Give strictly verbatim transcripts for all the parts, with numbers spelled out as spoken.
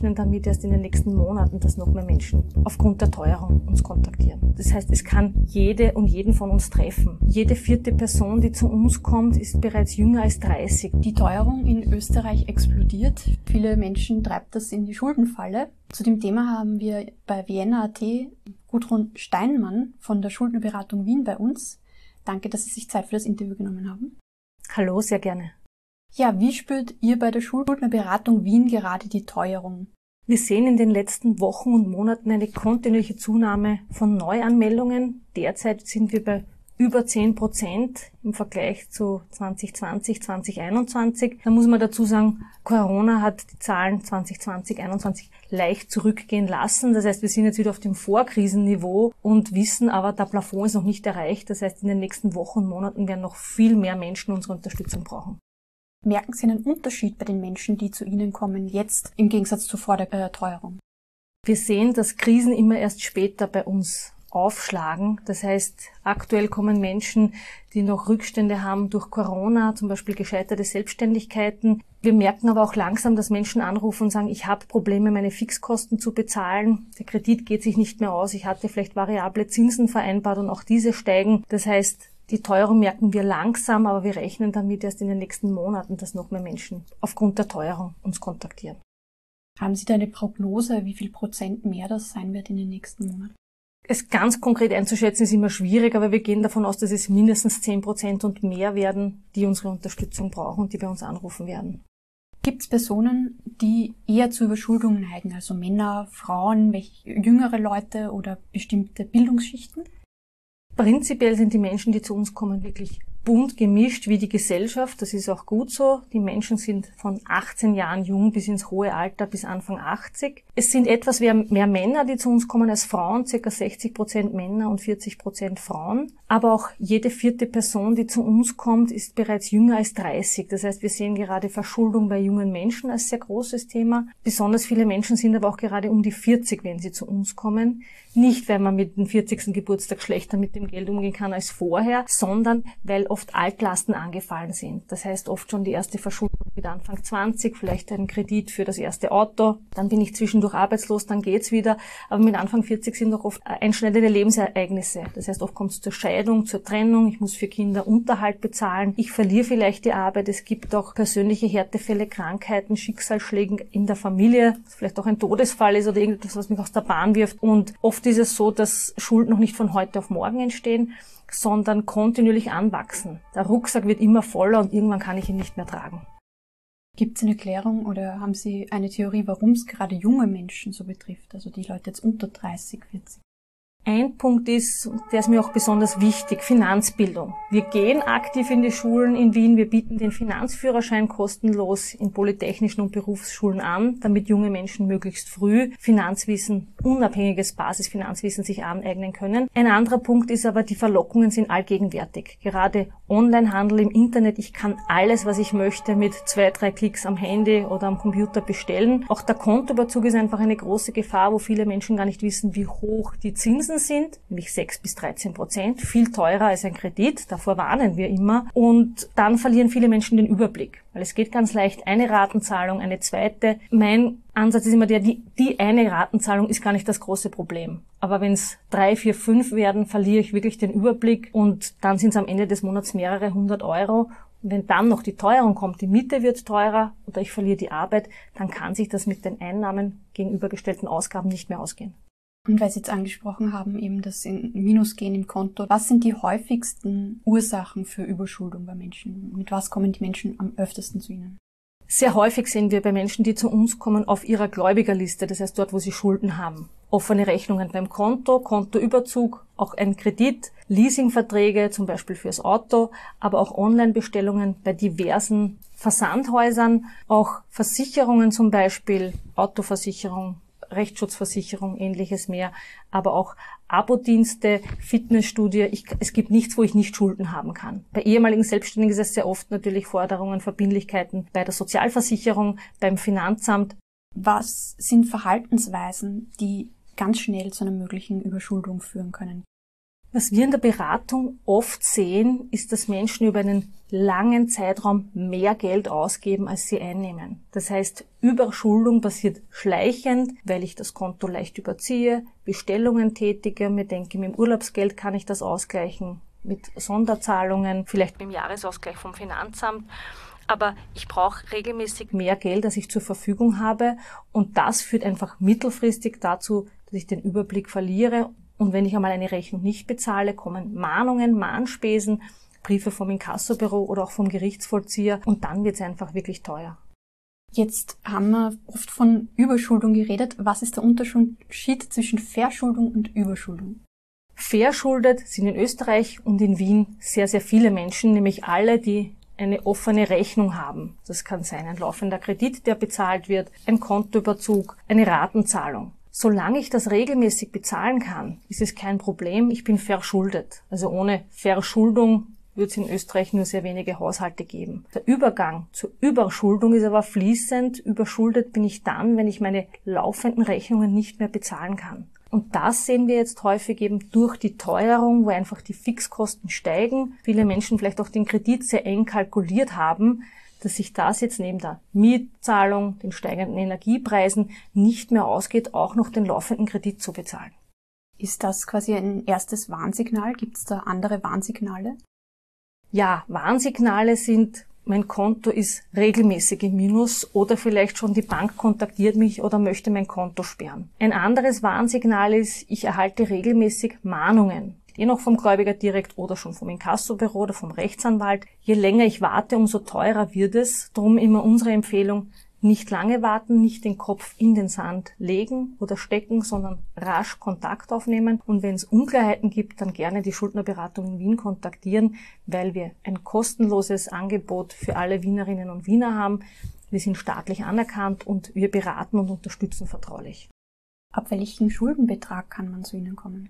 damit erst in den nächsten Monaten, dass noch mehr Menschen aufgrund der Teuerung uns kontaktieren. Das heißt, es kann jede und jeden von uns treffen. Jede vierte Person, die zu uns kommt, ist bereits jünger als dreißig. Die Teuerung in Österreich explodiert. Viele Menschen treibt das in die Schuldenfalle. Zu dem Thema haben wir bei Vienna Punkt at Gudrun Steinmann von der Schuldnerberatung Wien bei uns. Danke, dass Sie sich Zeit für das Interview genommen haben. Hallo, sehr gerne. Ja, wie spürt ihr bei der Schuldnerberatung Wien gerade die Teuerung? Wir sehen in den letzten Wochen und Monaten eine kontinuierliche Zunahme von Neuanmeldungen. Derzeit sind wir bei über zehn Prozent im Vergleich zu zwanzig zwanzig, zwanzig einundzwanzig. Da muss man dazu sagen, Corona hat die Zahlen zwanzig zwanzig, einundzwanzig leicht zurückgehen lassen. Das heißt, wir sind jetzt wieder auf dem Vorkrisenniveau und wissen aber, der Plafond ist noch nicht erreicht. Das heißt, in den nächsten Wochen und Monaten werden noch viel mehr Menschen unsere Unterstützung brauchen. Merken Sie einen Unterschied bei den Menschen, die zu Ihnen kommen, jetzt im Gegensatz zu vor der äh, Teuerung? Wir sehen, dass Krisen immer erst später bei uns aufschlagen. Das heißt, aktuell kommen Menschen, die noch Rückstände haben durch Corona, zum Beispiel gescheiterte Selbstständigkeiten. Wir merken aber auch langsam, dass Menschen anrufen und sagen, ich habe Probleme, meine Fixkosten zu bezahlen. Der Kredit geht sich nicht mehr aus. Ich hatte vielleicht variable Zinsen vereinbart und auch diese steigen. Das heißt, die Teuerung merken wir langsam, aber wir rechnen damit erst in den nächsten Monaten, dass noch mehr Menschen aufgrund der Teuerung uns kontaktieren. Haben Sie da eine Prognose, wie viel Prozent mehr das sein wird in den nächsten Monaten? Es ganz konkret einzuschätzen ist immer schwierig, aber wir gehen davon aus, dass es mindestens zehn Prozent und mehr werden, die unsere Unterstützung brauchen und die bei uns anrufen werden. Gibt es Personen, die eher zu Überschuldungen neigen, also Männer, Frauen, welche, jüngere Leute oder bestimmte Bildungsschichten? Prinzipiell sind die Menschen, die zu uns kommen, wirklich bunt gemischt wie die Gesellschaft. Das ist auch gut so. Die Menschen sind von achtzehn Jahren jung bis ins hohe Alter, bis Anfang achtzig. Es sind etwas mehr, mehr Männer, die zu uns kommen als Frauen, ca. sechzig Prozent Männer und vierzig Prozent Frauen. Aber auch jede vierte Person, die zu uns kommt, ist bereits jünger als dreißig. Das heißt, wir sehen gerade Verschuldung bei jungen Menschen als sehr großes Thema. Besonders viele Menschen sind aber auch gerade um die vierzig, wenn sie zu uns kommen. Nicht, weil man mit dem vierzigsten Geburtstag schlechter mit dem Geld umgehen kann als vorher, sondern weil oft Altlasten angefallen sind. Das heißt oft schon die erste Verschuldung mit Anfang zwanzig, vielleicht ein Kredit für das erste Auto, dann bin ich zwischendurch arbeitslos, dann geht's wieder. Aber mit Anfang vierzig sind auch oft einschneidende Lebensereignisse. Das heißt, oft kommt es zur Scheidung, zur Trennung, ich muss für Kinder Unterhalt bezahlen, ich verliere vielleicht die Arbeit, es gibt auch persönliche Härtefälle, Krankheiten, Schicksalsschläge in der Familie, was vielleicht auch ein Todesfall ist oder irgendetwas, was mich aus der Bahn wirft. Und oft ist es so, dass Schulden noch nicht von heute auf morgen entstehen, sondern kontinuierlich anwachsen. Der Rucksack wird immer voller und irgendwann kann ich ihn nicht mehr tragen. Gibt es eine Erklärung oder haben Sie eine Theorie, warum es gerade junge Menschen so betrifft, also die Leute jetzt unter dreißig, vierzig? Ein Punkt ist, der ist mir auch besonders wichtig, Finanzbildung. Wir gehen aktiv in die Schulen in Wien, wir bieten den Finanzführerschein kostenlos in polytechnischen und Berufsschulen an, damit junge Menschen möglichst früh Finanzwissen, unabhängiges Basisfinanzwissen sich aneignen können. Ein anderer Punkt ist aber, die Verlockungen sind allgegenwärtig. Gerade Onlinehandel im Internet, ich kann alles, was ich möchte, mit zwei, drei Klicks am Handy oder am Computer bestellen. Auch der Kontoüberzug ist einfach eine große Gefahr, wo viele Menschen gar nicht wissen, wie hoch die Zinsen sind, nämlich sechs bis dreizehn Prozent, viel teurer als ein Kredit, davor warnen wir immer. Und dann verlieren viele Menschen den Überblick, weil es geht ganz leicht, eine Ratenzahlung, eine zweite. Mein Ansatz ist immer der, die, die eine Ratenzahlung ist gar nicht das große Problem. Aber wenn es drei, vier, fünf werden, verliere ich wirklich den Überblick und dann sind es am Ende des Monats mehrere hundert Euro. Und wenn dann noch die Teuerung kommt, die Miete wird teurer oder ich verliere die Arbeit, dann kann sich das mit den Einnahmen gegenübergestellten Ausgaben nicht mehr ausgehen. Und weil Sie jetzt angesprochen haben, eben das in Minus gehen im Konto, was sind die häufigsten Ursachen für Überschuldung bei Menschen? Mit was kommen die Menschen am öftesten zu Ihnen? Sehr häufig sehen wir bei Menschen, die zu uns kommen, auf ihrer Gläubigerliste, das heißt dort, wo sie Schulden haben. Offene Rechnungen beim Konto, Kontoüberzug, auch ein Kredit, Leasingverträge, zum Beispiel fürs Auto, aber auch Online-Bestellungen bei diversen Versandhäusern, auch Versicherungen zum Beispiel, Autoversicherung, Rechtsschutzversicherung, ähnliches mehr, aber auch Abo-Dienste, Fitnessstudio. Ich, es gibt nichts, wo ich nicht Schulden haben kann. Bei ehemaligen Selbstständigen ist es sehr oft natürlich Forderungen, Verbindlichkeiten bei der Sozialversicherung, beim Finanzamt. Was sind Verhaltensweisen, die ganz schnell zu einer möglichen Überschuldung führen können? Was wir in der Beratung oft sehen, ist, dass Menschen über einen langen Zeitraum mehr Geld ausgeben, als sie einnehmen. Das heißt, Überschuldung passiert schleichend, weil ich das Konto leicht überziehe, Bestellungen tätige, mir denke, mit dem Urlaubsgeld kann ich das ausgleichen, mit Sonderzahlungen, vielleicht mit dem Jahresausgleich vom Finanzamt. Aber ich brauche regelmäßig mehr Geld, als ich zur Verfügung habe. Und das führt einfach mittelfristig dazu, dass ich den Überblick verliere. Und wenn ich einmal eine Rechnung nicht bezahle, kommen Mahnungen, Mahnspesen, Briefe vom Inkassobüro oder auch vom Gerichtsvollzieher. Und dann wird es einfach wirklich teuer. Jetzt haben wir oft von Überschuldung geredet. Was ist der Unterschied zwischen Verschuldung und Überschuldung? Verschuldet sind in Österreich und in Wien sehr, sehr viele Menschen, nämlich alle, die eine offene Rechnung haben. Das kann sein ein laufender Kredit, der bezahlt wird, ein Kontoüberzug, eine Ratenzahlung. Solange ich das regelmäßig bezahlen kann, ist es kein Problem. Ich bin verschuldet. Also ohne Verschuldung wird es in Österreich nur sehr wenige Haushalte geben. Der Übergang zur Überschuldung ist aber fließend. Überschuldet bin ich dann, wenn ich meine laufenden Rechnungen nicht mehr bezahlen kann. Und das sehen wir jetzt häufig eben durch die Teuerung, wo einfach die Fixkosten steigen. Viele Menschen vielleicht auch den Kredit sehr eng kalkuliert haben, dass sich das jetzt neben der Mietzahlung, den steigenden Energiepreisen nicht mehr ausgeht, auch noch den laufenden Kredit zu bezahlen. Ist das quasi ein erstes Warnsignal? Gibt es da andere Warnsignale? Ja, Warnsignale sind, mein Konto ist regelmäßig im Minus oder vielleicht schon die Bank kontaktiert mich oder möchte mein Konto sperren. Ein anderes Warnsignal ist, ich erhalte regelmäßig Mahnungen. Je noch vom Gläubiger direkt oder schon vom Inkassobüro oder vom Rechtsanwalt. Je länger ich warte, umso teurer wird es. Darum immer unsere Empfehlung, nicht lange warten, nicht den Kopf in den Sand legen oder stecken, sondern rasch Kontakt aufnehmen. Und wenn es Unklarheiten gibt, dann gerne die Schuldnerberatung in Wien kontaktieren, weil wir ein kostenloses Angebot für alle Wienerinnen und Wiener haben. Wir sind staatlich anerkannt und wir beraten und unterstützen vertraulich. Ab welchem Schuldenbetrag kann man zu Ihnen kommen?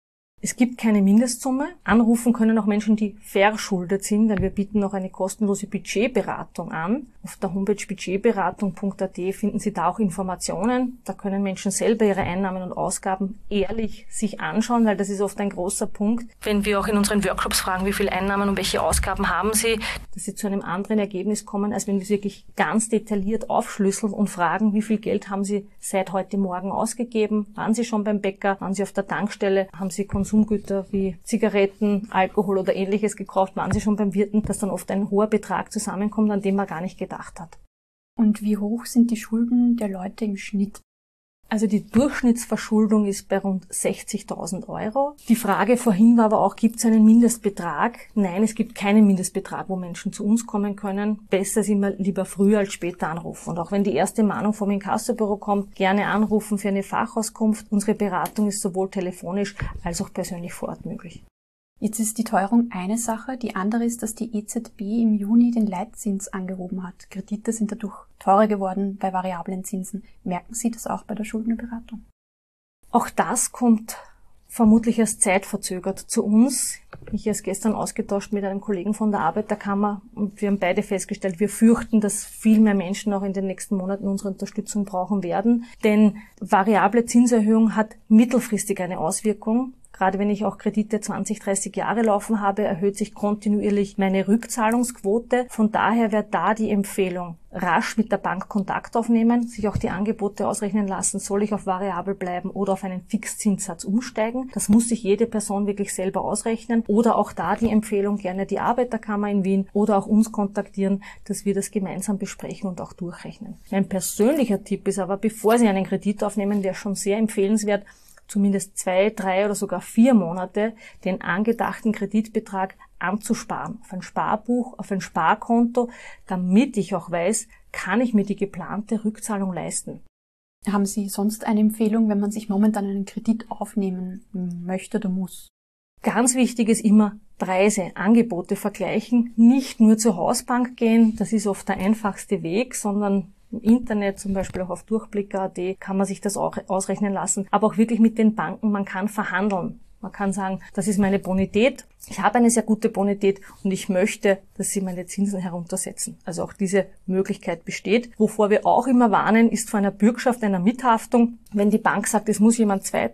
Es gibt keine Mindestsumme. Anrufen können auch Menschen, die verschuldet sind, weil wir bieten noch eine kostenlose Budgetberatung an. Auf der Homepage budgetberatung punkt a t finden Sie da auch Informationen. Da können Menschen selber ihre Einnahmen und Ausgaben ehrlich sich anschauen, weil das ist oft ein großer Punkt. Wenn wir auch in unseren Workshops fragen, wie viele Einnahmen und welche Ausgaben haben Sie, dass Sie zu einem anderen Ergebnis kommen, als wenn wir es wirklich ganz detailliert aufschlüsseln und fragen, wie viel Geld haben Sie seit heute Morgen ausgegeben? Waren Sie schon beim Bäcker? Waren Sie auf der Tankstelle? Haben Sie Konsumgüter wie Zigaretten, Alkohol oder Ähnliches gekauft? Waren Sie schon beim Wirten? Dass dann oft ein hoher Betrag zusammenkommt, an den man gar nicht gedacht hat. Und wie hoch sind die Schulden der Leute im Schnitt? Also die Durchschnittsverschuldung ist bei rund sechzigtausend Euro. Die Frage vorhin war aber auch, gibt es einen Mindestbetrag? Nein, es gibt keinen Mindestbetrag, wo Menschen zu uns kommen können. Besser ist immer lieber früher als später anrufen. Und auch wenn die erste Mahnung vom Inkassobüro kommt, gerne anrufen für eine Fachauskunft. Unsere Beratung ist sowohl telefonisch als auch persönlich vor Ort möglich. Jetzt ist die Teuerung eine Sache. Die andere ist, dass die E Z B im Juni den Leitzins angehoben hat. Kredite sind dadurch teurer geworden bei variablen Zinsen. Merken Sie das auch bei der Schuldnerberatung? Auch das kommt vermutlich erst zeitverzögert zu uns. Ich habe es gestern ausgetauscht mit einem Kollegen von der Arbeiterkammer und wir haben beide festgestellt, wir fürchten, dass viel mehr Menschen auch in den nächsten Monaten unsere Unterstützung brauchen werden. Denn variable Zinserhöhung hat mittelfristig eine Auswirkung. Gerade wenn ich auch Kredite zwanzig, dreißig Jahre laufen habe, erhöht sich kontinuierlich meine Rückzahlungsquote. Von daher wäre da die Empfehlung, rasch mit der Bank Kontakt aufnehmen, sich auch die Angebote ausrechnen lassen, soll ich auf variabel bleiben oder auf einen Fixzinssatz umsteigen. Das muss sich jede Person wirklich selber ausrechnen. Oder auch da die Empfehlung, gerne die Arbeiterkammer in Wien oder auch uns kontaktieren, dass wir das gemeinsam besprechen und auch durchrechnen. Mein persönlicher Tipp ist aber, bevor Sie einen Kredit aufnehmen, wäre schon sehr empfehlenswert, zumindest zwei, drei oder sogar vier Monate den angedachten Kreditbetrag anzusparen. Auf ein Sparbuch, auf ein Sparkonto, damit ich auch weiß, kann ich mir die geplante Rückzahlung leisten. Haben Sie sonst eine Empfehlung, wenn man sich momentan einen Kredit aufnehmen möchte oder muss? Ganz wichtig ist immer Preise, Angebote vergleichen, nicht nur zur Hausbank gehen, das ist oft der einfachste Weg, sondern im Internet, zum Beispiel auch auf durchblick punkt a t, kann man sich das auch ausrechnen lassen. Aber auch wirklich mit den Banken, man kann verhandeln. Man kann sagen, das ist meine Bonität, ich habe eine sehr gute Bonität und ich möchte, dass Sie meine Zinsen heruntersetzen. Also auch diese Möglichkeit besteht. Wovor wir auch immer warnen, ist vor einer Bürgschaft, einer Mithaftung. Wenn die Bank sagt, es muss jemand Zweiter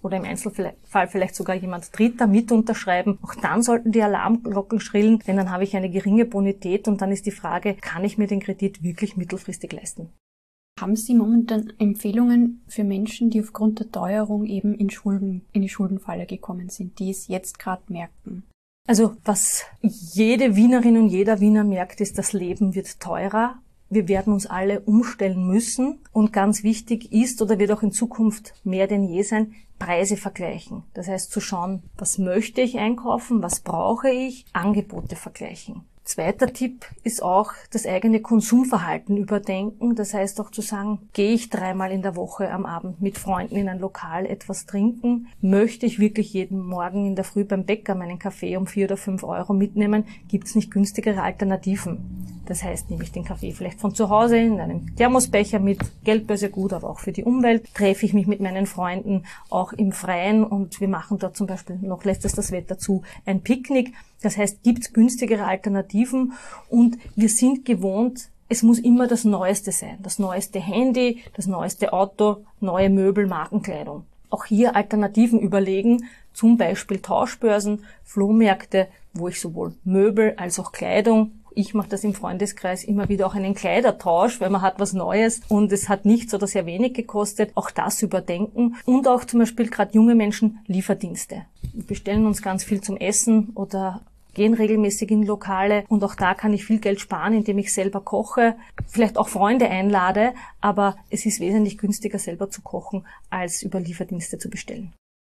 oder im Einzelfall vielleicht sogar jemand Dritter mit unterschreiben. Auch dann sollten die Alarmglocken schrillen, denn dann habe ich eine geringe Bonität und dann ist die Frage, kann ich mir den Kredit wirklich mittelfristig leisten? Haben Sie momentan Empfehlungen für Menschen, die aufgrund der Teuerung eben in Schulden, in die Schuldenfalle gekommen sind, die es jetzt gerade merken? Also was jede Wienerin und jeder Wiener merkt, ist, das Leben wird teurer. Wir werden uns alle umstellen müssen und ganz wichtig ist oder wird auch in Zukunft mehr denn je sein, Preise vergleichen. Das heißt zu schauen, was möchte ich einkaufen, was brauche ich, Angebote vergleichen. Zweiter Tipp ist auch das eigene Konsumverhalten überdenken. Das heißt auch zu sagen, gehe ich dreimal in der Woche am Abend mit Freunden in ein Lokal etwas trinken? Möchte ich wirklich jeden Morgen in der Früh beim Bäcker meinen Kaffee um vier oder fünf Euro mitnehmen? Gibt es nicht günstigere Alternativen? Das heißt, nehme ich den Kaffee vielleicht von zu Hause in einem Thermosbecher mit, Geldbörse gut, aber auch für die Umwelt. Treffe ich mich mit meinen Freunden auch im Freien und wir machen dort zum Beispiel, noch lässt es das Wetter zu, ein Picknick. Das heißt, gibt es günstigere Alternativen und wir sind gewohnt, es muss immer das Neueste sein. Das neueste Handy, das neueste Auto, neue Möbel, Markenkleidung. Auch hier Alternativen überlegen, zum Beispiel Tauschbörsen, Flohmärkte, wo ich sowohl Möbel als auch Kleidung, ich mache das im Freundeskreis immer wieder auch einen Kleidertausch, weil man hat was Neues und es hat nichts oder sehr wenig gekostet. Auch das überdenken und auch zum Beispiel gerade junge Menschen Lieferdienste. Wir bestellen uns ganz viel zum Essen oder gehen regelmäßig in Lokale und auch da kann ich viel Geld sparen, indem ich selber koche, vielleicht auch Freunde einlade, aber es ist wesentlich günstiger selber zu kochen, als über Lieferdienste zu bestellen.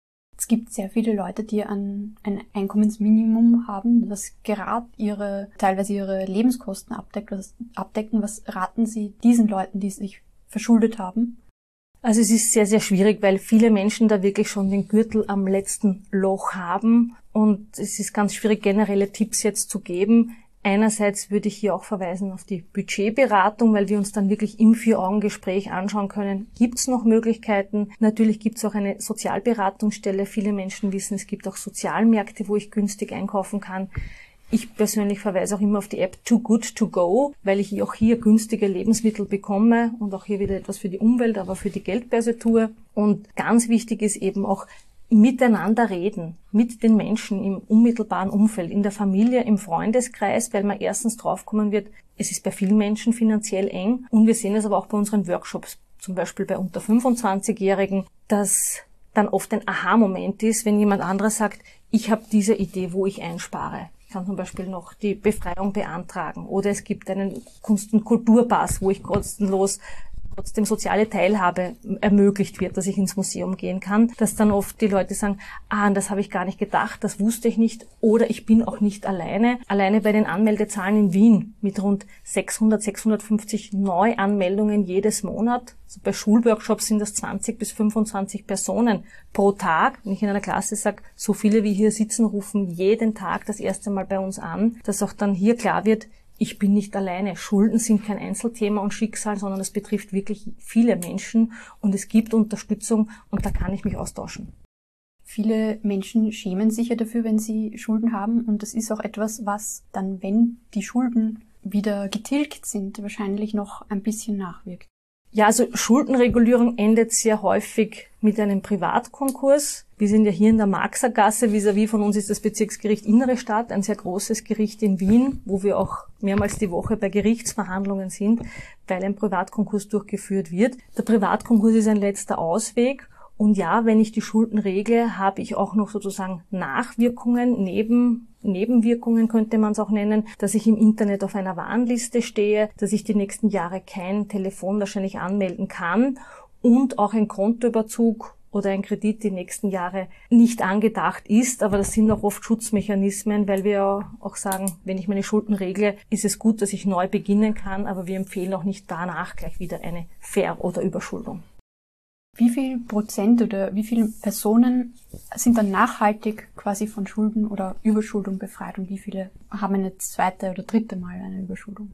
Es gibt sehr viele Leute, die ein, ein Einkommensminimum haben, das gerade ihre, teilweise ihre Lebenskosten abdeckt, was, abdecken. Was raten Sie diesen Leuten, die sich verschuldet haben? Also es ist sehr, sehr schwierig, weil viele Menschen da wirklich schon den Gürtel am letzten Loch haben und es ist ganz schwierig, generelle Tipps jetzt zu geben. Einerseits würde ich hier auch verweisen auf die Budgetberatung, weil wir uns dann wirklich im Vier-Augen-Gespräch anschauen können, gibt es noch Möglichkeiten? Natürlich gibt es auch eine Sozialberatungsstelle. Viele Menschen wissen, es gibt auch Sozialmärkte, wo ich günstig einkaufen kann. Ich persönlich verweise auch immer auf die App Too Good To Go, weil ich auch hier günstige Lebensmittel bekomme und auch hier wieder etwas für die Umwelt, aber für die Geldbörse tue. Und ganz wichtig ist eben auch miteinander reden, mit den Menschen im unmittelbaren Umfeld, in der Familie, im Freundeskreis, weil man erstens draufkommen wird, es ist bei vielen Menschen finanziell eng und wir sehen es aber auch bei unseren Workshops, zum Beispiel bei unter fünfundzwanzigjährigen, dass dann oft ein Aha-Moment ist, wenn jemand anderes sagt, ich habe diese Idee, wo ich einspare. Ich kann zum Beispiel noch die Befreiung beantragen oder es gibt einen Kunst- und Kulturpass, wo ich kostenlos trotzdem soziale Teilhabe ermöglicht wird, dass ich ins Museum gehen kann, dass dann oft die Leute sagen, ah, das habe ich gar nicht gedacht, das wusste ich nicht oder ich bin auch nicht alleine. Alleine bei den Anmeldezahlen in Wien mit rund sechshundert, sechshundertfünfzig Neuanmeldungen jedes Monat. Also bei Schulworkshops sind das zwanzig bis fünfundzwanzig Personen pro Tag. Wenn ich in einer Klasse sage, so viele wie hier sitzen, rufen jeden Tag das erste Mal bei uns an, dass auch dann hier klar wird, ich bin nicht alleine. Schulden sind kein Einzelthema und Schicksal, sondern es betrifft wirklich viele Menschen und es gibt Unterstützung und da kann ich mich austauschen. Viele Menschen schämen sich ja dafür, wenn sie Schulden haben und das ist auch etwas, was dann, wenn die Schulden wieder getilgt sind, wahrscheinlich noch ein bisschen nachwirkt. Ja, also Schuldenregulierung endet sehr häufig mit einem Privatkonkurs. Wir sind ja hier in der Marxergasse, vis-à-vis von uns ist das Bezirksgericht Innere Stadt, ein sehr großes Gericht in Wien, wo wir auch mehrmals die Woche bei Gerichtsverhandlungen sind, weil ein Privatkonkurs durchgeführt wird. Der Privatkonkurs ist ein letzter Ausweg. Und ja, wenn ich die Schulden regle, habe ich auch noch sozusagen Nachwirkungen, Neben, Nebenwirkungen könnte man es auch nennen, dass ich im Internet auf einer Warnliste stehe, dass ich die nächsten Jahre kein Telefon wahrscheinlich anmelden kann und auch ein Kontoüberzug oder ein Kredit die nächsten Jahre nicht angedacht ist. Aber das sind auch oft Schutzmechanismen, weil wir auch sagen, wenn ich meine Schulden regle, ist es gut, dass ich neu beginnen kann, aber wir empfehlen auch nicht danach gleich wieder eine Ver- oder Überschuldung. Wie viel Prozent oder wie viele Personen sind dann nachhaltig quasi von Schulden oder Überschuldung befreit und wie viele haben eine zweite oder dritte Mal eine Überschuldung?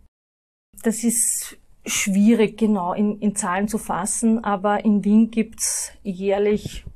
Das ist schwierig genau in, in Zahlen zu fassen, aber in Wien gibt's jährlich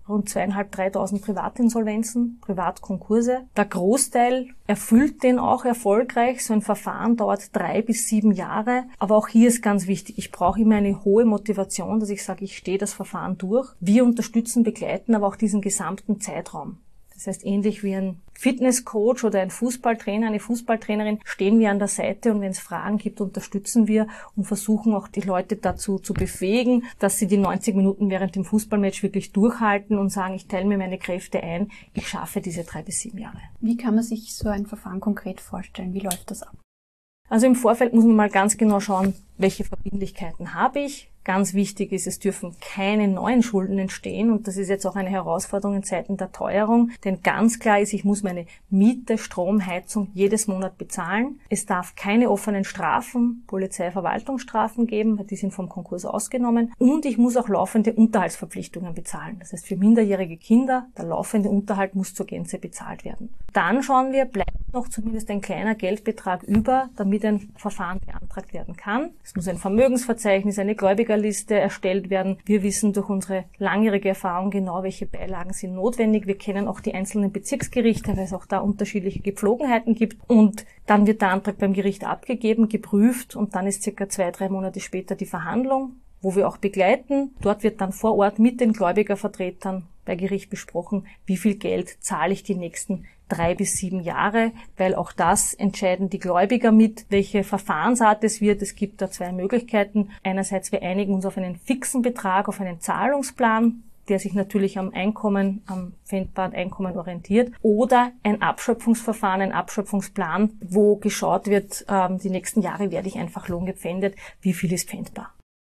rund zweieinhalb, dreitausend Privatinsolvenzen, Privatkonkurse. Der Großteil erfüllt den auch erfolgreich. So ein Verfahren dauert drei bis sieben Jahre. Aber auch hier ist ganz wichtig, ich brauche immer eine hohe Motivation, dass ich sage, ich stehe das Verfahren durch. Wir unterstützen, begleiten aber auch diesen gesamten Zeitraum. Das heißt, ähnlich wie ein Fitnesscoach oder ein Fußballtrainer, eine Fußballtrainerin, stehen wir an der Seite und wenn es Fragen gibt, unterstützen wir und versuchen auch die Leute dazu zu befähigen, dass sie die neunzig Minuten während dem Fußballmatch wirklich durchhalten und sagen, ich teile mir meine Kräfte ein, ich schaffe diese drei bis sieben Jahre. Wie kann man sich so ein Verfahren konkret vorstellen? Wie läuft das ab? Also im Vorfeld muss man mal ganz genau schauen, welche Verbindlichkeiten habe ich. Ganz wichtig ist, es dürfen keine neuen Schulden entstehen und das ist jetzt auch eine Herausforderung in Zeiten der Teuerung, denn ganz klar ist, ich muss meine Miete, Strom, Heizung jedes Monat bezahlen. Es darf keine offenen Strafen, Polizeiverwaltungsstrafen geben, weil die sind vom Konkurs ausgenommen und ich muss auch laufende Unterhaltsverpflichtungen bezahlen. Das heißt, für minderjährige Kinder, der laufende Unterhalt muss zur Gänze bezahlt werden. Dann schauen wir, bleibt noch zumindest ein kleiner Geldbetrag über, damit ein Verfahren beantragt werden kann. Es muss ein Vermögensverzeichnis, eine Gläubiger Liste erstellt werden. Wir wissen durch unsere langjährige Erfahrung genau, welche Beilagen sind notwendig. Wir kennen auch die einzelnen Bezirksgerichte, weil es auch da unterschiedliche Gepflogenheiten gibt. Und dann wird der Antrag beim Gericht abgegeben, geprüft und dann ist circa zwei, drei Monate später die Verhandlung, wo wir auch begleiten. Dort wird dann vor Ort mit den Gläubigervertretern bei Gericht besprochen, wie viel Geld zahle ich die nächsten drei bis sieben Jahre, weil auch das entscheiden die Gläubiger mit, welche Verfahrensart es wird. Es gibt da zwei Möglichkeiten. Einerseits, wir einigen uns auf einen fixen Betrag, auf einen Zahlungsplan, der sich natürlich am Einkommen, am pfändbaren Einkommen orientiert, oder ein Abschöpfungsverfahren, ein Abschöpfungsplan, wo geschaut wird, ähm, die nächsten Jahre werde ich einfach lohngepfändet, wie viel ist pfändbar.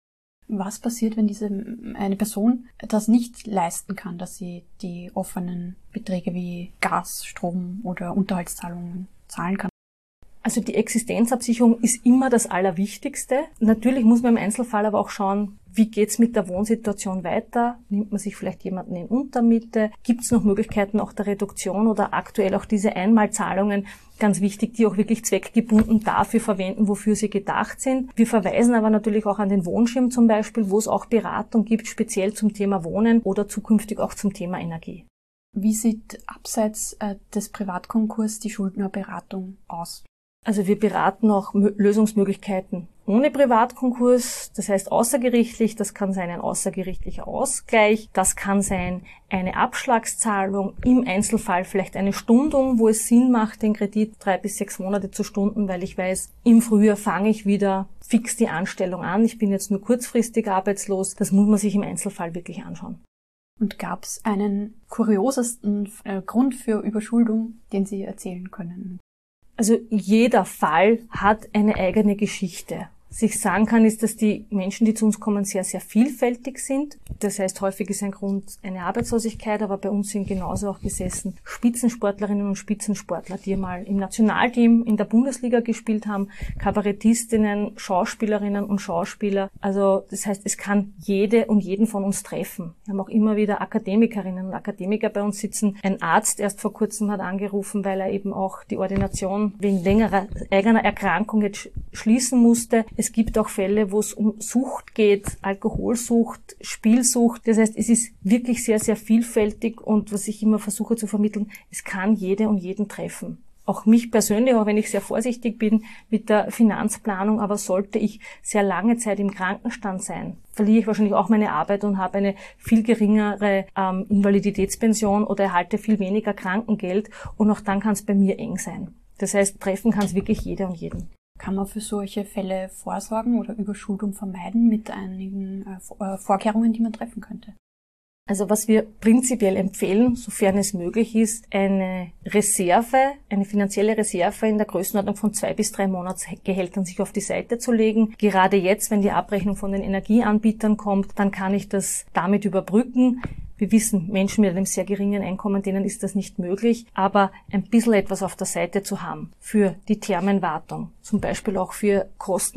Was passiert, wenn diese eine Person das nicht leisten kann, dass sie die offenen Beträge wie Gas, Strom oder Unterhaltszahlungen zahlen kann? Also die Existenzabsicherung ist immer das Allerwichtigste. Natürlich muss man im Einzelfall aber auch schauen, wie geht's mit der Wohnsituation weiter? Nimmt man sich vielleicht jemanden in Untermiete? Gibt es noch Möglichkeiten auch der Reduktion oder aktuell auch diese Einmalzahlungen, ganz wichtig, die auch wirklich zweckgebunden dafür verwenden, wofür sie gedacht sind. Wir verweisen aber natürlich auch an den Wohnschirm zum Beispiel, wo es auch Beratung gibt, speziell zum Thema Wohnen oder zukünftig auch zum Thema Energie. Wie sieht abseits äh, des Privatkonkurs die Schuldnerberatung aus? Also wir beraten auch Lösungsmöglichkeiten ohne Privatkonkurs, das heißt außergerichtlich, das kann sein ein außergerichtlicher Ausgleich, das kann sein eine Abschlagszahlung, im Einzelfall vielleicht eine Stundung, wo es Sinn macht, den Kredit drei bis sechs Monate zu stunden, weil ich weiß, im Frühjahr fange ich wieder fix die Anstellung an, ich bin jetzt nur kurzfristig arbeitslos, das muss man sich im Einzelfall wirklich anschauen. Und gab es einen kuriosesten äh, Grund für Überschuldung, den Sie erzählen können? Also jeder Fall hat eine eigene Geschichte. Was ich sagen kann, ist, dass die Menschen, die zu uns kommen, sehr, sehr vielfältig sind. Das heißt, häufig ist ein Grund eine Arbeitslosigkeit, aber bei uns sind genauso auch gesessen Spitzensportlerinnen und Spitzensportler, die mal im Nationalteam in der Bundesliga gespielt haben, Kabarettistinnen, Schauspielerinnen und Schauspieler. Also das heißt, es kann jede und jeden von uns treffen. Wir haben auch immer wieder Akademikerinnen und Akademiker bei uns sitzen. Ein Arzt erst vor kurzem hat angerufen, weil er eben auch die Ordination wegen längerer eigener Erkrankung jetzt schließen musste. Es gibt auch Fälle, wo es um Sucht geht, Alkoholsucht, Spielsucht. Das heißt, es ist wirklich sehr, sehr vielfältig und was ich immer versuche zu vermitteln, es kann jede und jeden treffen. Auch mich persönlich, auch wenn ich sehr vorsichtig bin mit der Finanzplanung, aber sollte ich sehr lange Zeit im Krankenstand sein, verliere ich wahrscheinlich auch meine Arbeit und habe eine viel geringere ähm, Invaliditätspension oder erhalte viel weniger Krankengeld und auch dann kann es bei mir eng sein. Das heißt, treffen kann es wirklich jeder und jeden. Kann man für solche Fälle vorsorgen oder Überschuldung vermeiden mit einigen äh, Vorkehrungen, die man treffen könnte? Also was wir prinzipiell empfehlen, sofern es möglich ist, eine Reserve, eine finanzielle Reserve in der Größenordnung von zwei bis drei Monatsgehältern sich auf die Seite zu legen. Gerade jetzt, wenn die Abrechnung von den Energieanbietern kommt, dann kann ich das damit überbrücken. Wir wissen, Menschen mit einem sehr geringen Einkommen, denen ist das nicht möglich, aber ein bisschen etwas auf der Seite zu haben für die Thermenwartung, zum Beispiel auch für Kosten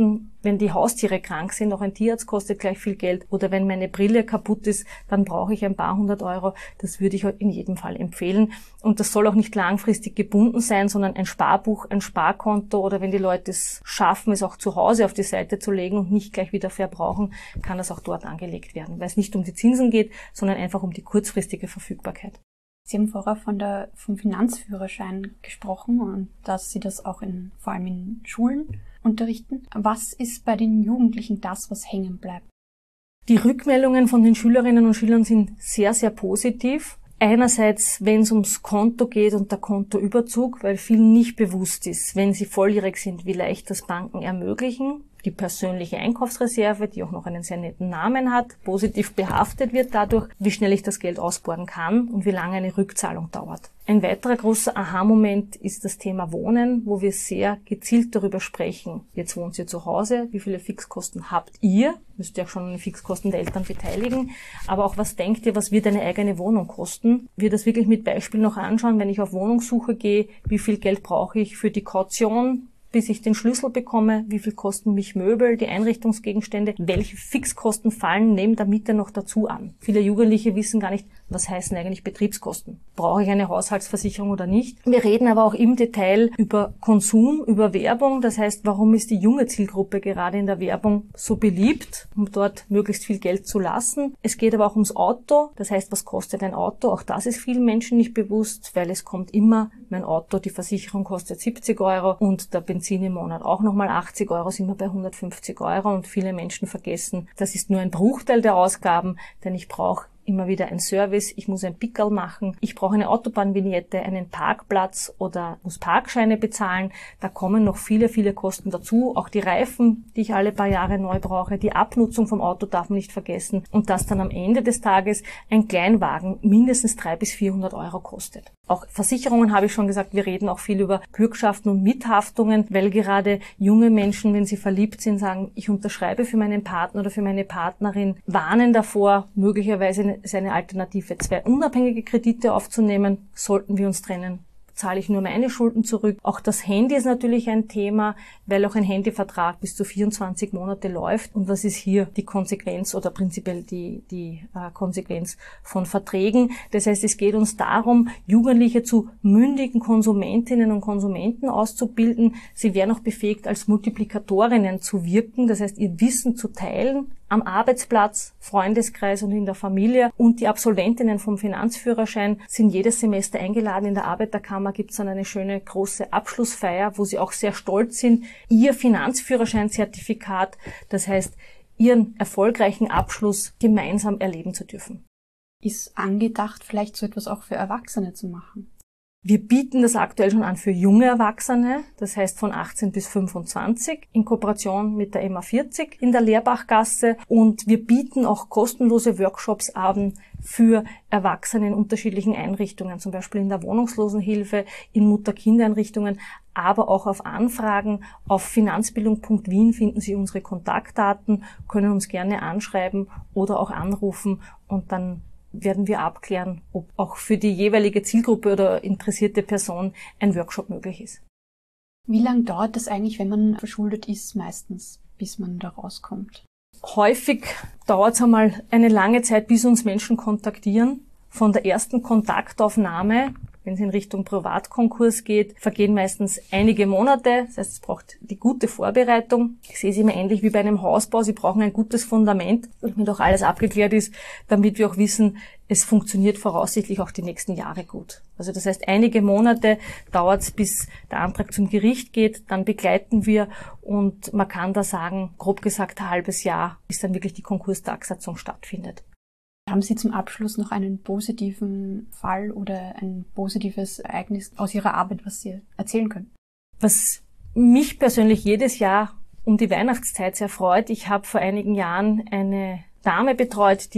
wenn die Haustiere krank sind, auch ein Tierarzt kostet gleich viel Geld. Oder wenn meine Brille kaputt ist, dann brauche ich ein paar hundert Euro. Das würde ich in jedem Fall empfehlen. Und das soll auch nicht langfristig gebunden sein, sondern ein Sparbuch, ein Sparkonto oder wenn die Leute es schaffen, es auch zu Hause auf die Seite zu legen und nicht gleich wieder verbrauchen, kann das auch dort angelegt werden, weil es nicht um die Zinsen geht, sondern einfach um die kurzfristige Verfügbarkeit. Sie haben vorher von der, vom Finanzführerschein gesprochen und dass Sie das auch in, vor allem in Schulen unterrichten. Was ist bei den Jugendlichen das, was hängen bleibt? Die Rückmeldungen von den Schülerinnen und Schülern sind sehr, sehr positiv. Einerseits, wenn es ums Konto geht und der Kontoüberzug, weil vielen nicht bewusst ist, wenn sie volljährig sind, wie leicht das Banken ermöglichen. Die persönliche Einkaufsreserve, die auch noch einen sehr netten Namen hat, positiv behaftet wird dadurch, wie schnell ich das Geld ausborgen kann und wie lange eine Rückzahlung dauert. Ein weiterer großer Aha-Moment ist das Thema Wohnen, wo wir sehr gezielt darüber sprechen. Jetzt wohnt ihr zu Hause, wie viele Fixkosten habt ihr? Müsst ihr auch schon an den Fixkosten der Eltern beteiligen. Aber auch, was denkt ihr, was wird eine eigene Wohnung kosten? Wir das wirklich mit Beispielen noch anschauen, wenn ich auf Wohnungssuche gehe, wie viel Geld brauche ich für die Kaution, bis ich den Schlüssel bekomme, wie viel kosten mich Möbel, die Einrichtungsgegenstände, welche Fixkosten fallen neben der Miete noch dazu an. Viele Jugendliche wissen gar nicht, was heißen eigentlich Betriebskosten. Brauche ich eine Haushaltsversicherung oder nicht? Wir reden aber auch im Detail über Konsum, über Werbung. Das heißt, warum ist die junge Zielgruppe gerade in der Werbung so beliebt, um dort möglichst viel Geld zu lassen? Es geht aber auch ums Auto. Das heißt, was kostet ein Auto? Auch das ist vielen Menschen nicht bewusst, weil es kommt immer, mein Auto, die Versicherung kostet siebzig Euro und der Benzin im Monat auch nochmal achtzig Euro, sind wir bei hundertfünfzig Euro und viele Menschen vergessen, das ist nur ein Bruchteil der Ausgaben, denn ich brauche immer wieder ein Service, ich muss ein Pickerl machen, ich brauche eine Autobahnvignette, einen Parkplatz oder muss Parkscheine bezahlen. Da kommen noch viele, viele Kosten dazu. Auch die Reifen, die ich alle paar Jahre neu brauche, die Abnutzung vom Auto darf man nicht vergessen und dass dann am Ende des Tages ein Kleinwagen mindestens dreihundert bis vierhundert Euro kostet. Auch Versicherungen habe ich schon gesagt, wir reden auch viel über Bürgschaften und Mithaftungen, weil gerade junge Menschen, wenn sie verliebt sind, sagen, ich unterschreibe für meinen Partner oder für meine Partnerin, warnen davor, möglicherweise seine Alternative, zwei unabhängige Kredite aufzunehmen, sollten wir uns trennen. Zahle ich nur meine Schulden zurück. Auch das Handy ist natürlich ein Thema, weil auch ein Handyvertrag bis zu vierundzwanzig Monate läuft. Und was ist hier die Konsequenz oder prinzipiell die, die äh, Konsequenz von Verträgen? Das heißt, es geht uns darum, Jugendliche zu mündigen Konsumentinnen und Konsumenten auszubilden. Sie werden auch befähigt, als Multiplikatorinnen zu wirken. Das heißt, ihr Wissen zu teilen am Arbeitsplatz, Freundeskreis und in der Familie. Und die Absolventinnen vom Finanzführerschein sind jedes Semester eingeladen. In der Arbeiterkammer gibt es dann eine schöne große Abschlussfeier, wo sie auch sehr stolz sind, ihr Finanzführerschein-Zertifikat, das heißt, ihren erfolgreichen Abschluss gemeinsam erleben zu dürfen. Ist angedacht, vielleicht so etwas auch für Erwachsene zu machen? Wir bieten das aktuell schon an für junge Erwachsene, das heißt von achtzehn bis fünfundzwanzig, in Kooperation mit der M A vierzig in der Lehrbachgasse. Und wir bieten auch kostenlose Workshops an für Erwachsene in unterschiedlichen Einrichtungen, zum Beispiel in der Wohnungslosenhilfe, in Mutter-Kind-Einrichtungen, aber auch auf Anfragen. Auf finanzbildung punkt wien finden Sie unsere Kontaktdaten, können uns gerne anschreiben oder auch anrufen und dann werden wir abklären, ob auch für die jeweilige Zielgruppe oder interessierte Person ein Workshop möglich ist. Wie lange dauert das eigentlich, wenn man verschuldet ist, meistens, bis man da rauskommt? Häufig dauert es einmal eine lange Zeit, bis uns Menschen kontaktieren. Von der ersten Kontaktaufnahme, wenn es in Richtung Privatkonkurs geht, vergehen meistens einige Monate. Das heißt, es braucht die gute Vorbereitung. Ich sehe es immer ähnlich wie bei einem Hausbau. Sie brauchen ein gutes Fundament, damit auch alles abgeklärt ist, damit wir auch wissen, es funktioniert voraussichtlich auch die nächsten Jahre gut. Also das heißt, einige Monate dauert es, bis der Antrag zum Gericht geht. Dann begleiten wir und man kann da sagen, grob gesagt ein halbes Jahr, bis dann wirklich die Konkurstagsatzung stattfindet. Haben Sie zum Abschluss noch einen positiven Fall oder ein positives Ereignis aus Ihrer Arbeit, was Sie erzählen können? Was mich persönlich jedes Jahr um die Weihnachtszeit sehr freut, ich habe vor einigen Jahren eine Dame betreut, die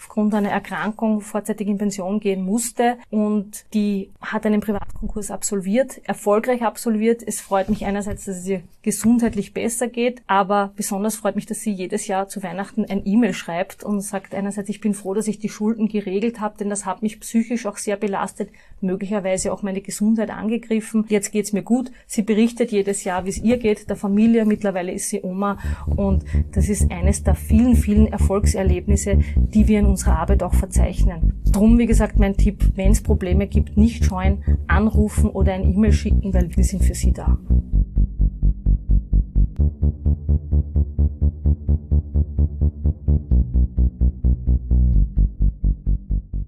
aufgrund einer Erkrankung vorzeitig in Pension gehen musste und die hat einen Privatkonkurs absolviert, erfolgreich absolviert. Es freut mich einerseits, dass es ihr gesundheitlich besser geht, aber besonders freut mich, dass sie jedes Jahr zu Weihnachten ein E-Mail schreibt und sagt einerseits, ich bin froh, dass ich die Schulden geregelt habe, denn das hat mich psychisch auch sehr belastet, möglicherweise auch meine Gesundheit angegriffen. Jetzt geht's mir gut. Sie berichtet jedes Jahr, wie es ihr geht, der Familie. Mittlerweile ist sie Oma und das ist eines der vielen, vielen Erfolgserlebnisse, die wir in unserer Arbeit auch verzeichnen. Drum, wie gesagt, mein Tipp, wenn es Probleme gibt, nicht scheuen, anrufen oder ein E-Mail schicken, weil wir sind für Sie da.